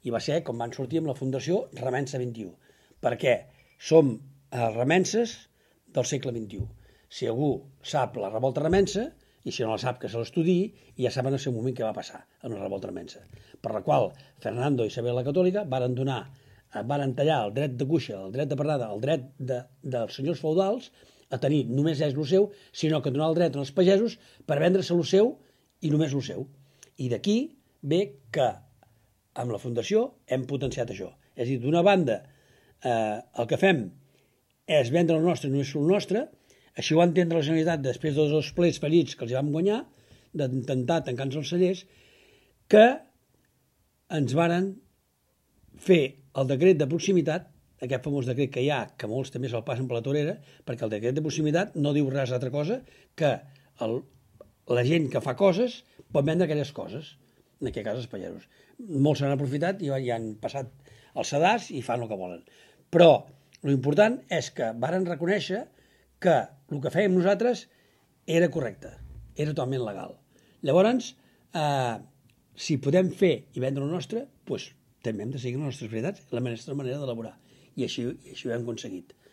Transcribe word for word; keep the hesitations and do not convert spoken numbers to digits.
I va ser com van sortir amb la Fundació Remença vint-i-u, perquè som remences del segle vint-i-u. Si algú sap la revolta remença, i si no la sap que se l'estudi, ja saben en el seu moment què va passar en la revolta remença, per la qual Fernando i Isabel la Catòlica varen donar, varen tallar el dret de cuixa, el dret de parlada, el dret de, dels senyors feudals a tenir només ells el seu, sinó que donar el dret als pagesos per vendre-se el seu i només el seu. I d'aquí ve que amb la Fundació hem potenciat això. És a dir, d'una banda, eh, el que fem és vendre el nostre, només el nostre. Així ho va entendre la Generalitat després dels dos plets fallits que els vam guanyar, d'intentar tancar-nos els cellers, que ens varen fer el decret de proximitat, aquest famós decret que hi ha, que molts també se'l passen per la torera, perquè el decret de proximitat no diu res altra cosa que el, la gent que fa coses pot vendre aquelles coses, en aquest cas els pagesos. Molts s'han aprofitat i ja han passat els sedars i fan el que volen. Però l'important és que varen reconèixer que el que fèiem nosaltres era correcte, era totalment legal. Llavors, eh, si podem fer i vendre el nostre, doncs també hem de seguir les nostres veritats, la nostra manera d'elaborar. I així, i així ho hem aconseguit.